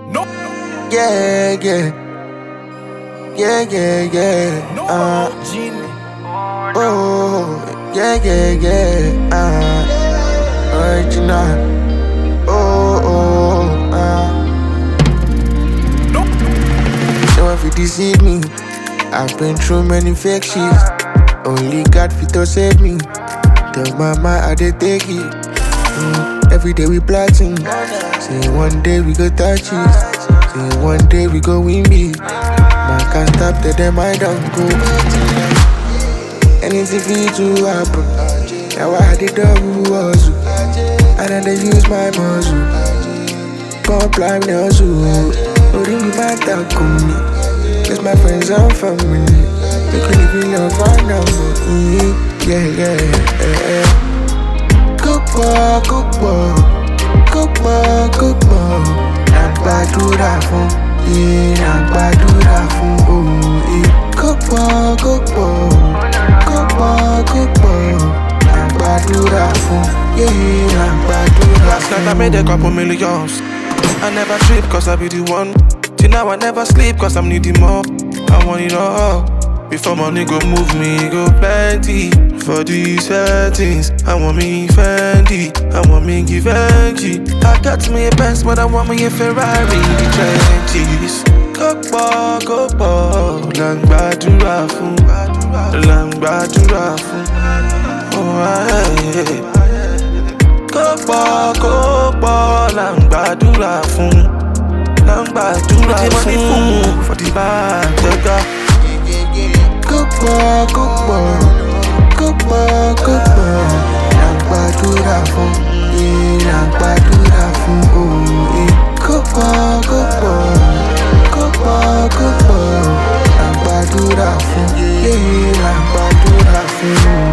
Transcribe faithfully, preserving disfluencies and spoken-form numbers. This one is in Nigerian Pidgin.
No. Yeah, yeah. Yeah, yeah, yeah. No. Uh, Genie. oh, yeah, yeah, yeah. Uh, original. Oh, oh, uh. No. No one fit deceive me. I've been through many fake shits. Only God fit to save me. Tell mama I dey take it. Mm, every day we plotting. Say one day we go touch it. Say one day we go win big. Man can't stop till them I don't go. Anything fit to happen. Now I had the double hustle. And then they use my muscle. Come climb the hustle. Holding me my talk on me. It's my friends and family. We could live in love right now. Mm-hmm. Yeah, yeah, yeah, yeah. Cookbook, cookbook, cookbook, cookbook. Nàgbàdúrà fún, yeah, nàgbàdúrà fún, oh, yeah. Cookbook, cookbook, cookbook, cookbook. Nàgbàdúrà fún, yeah, nàgbàdúrà Last night I fún. made a couple millions. I never trip cause I be the one. Till now I never sleep cause I'm needing more. I want it all. Before money go move me, go plenty. For these settings, I want me Fendi, I want me Givenchy. I got me a Benz, but I want me a Ferrari in the trenches. Cookbook, cookbook, Nàgbàdúrà fún, Nàgbàdúrà fún. Oh, yeah. Cookbook, cookbook, Nàgbàdúrà fún, Nàgbàdúrà fún. For the bag, Cookbook, cookbook, cookbook, cookbook. Nàgbàdúrà fún, yeah, nàgbàdúrà fún, oh, yeah. Cookbook, cookbook, cookbook, cookbook. Nàgbàdúrà fún, yeah, nàgbàdúrà fún.